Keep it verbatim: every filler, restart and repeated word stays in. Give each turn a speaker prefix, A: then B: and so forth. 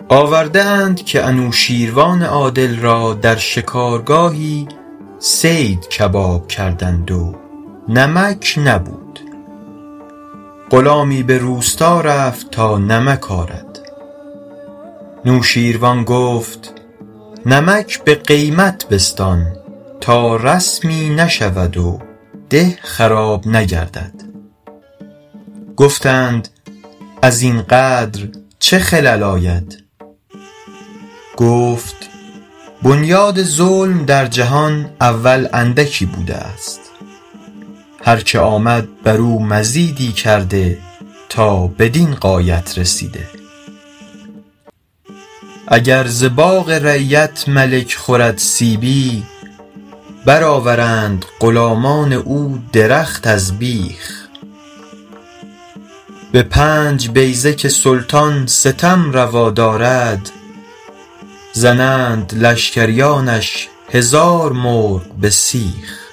A: آورده اند که انوشیروان عادل را در شکارگاهی صید کباب کردند و نمک نبود. غلامی به روستا رفت تا نمک آرد. نوشیروان گفت نمک به قیمت بستان تا رسمی نشود و ده خراب نگردد. گفتند از این قدر چه خلل آید؟ گفت بنیاد ظلم در جهان اول اندکی بوده است، هر که آمد بر او مزیدی کرده تا بدین غایت رسیده. اگر ز باغ رعیت ملک خورد سیبی، برآورند غلامان او درخت از بیخ. به پنج بیضه که سلطان ستم روا دارد، زنند لشکریانش هزار مرغ به سیخ.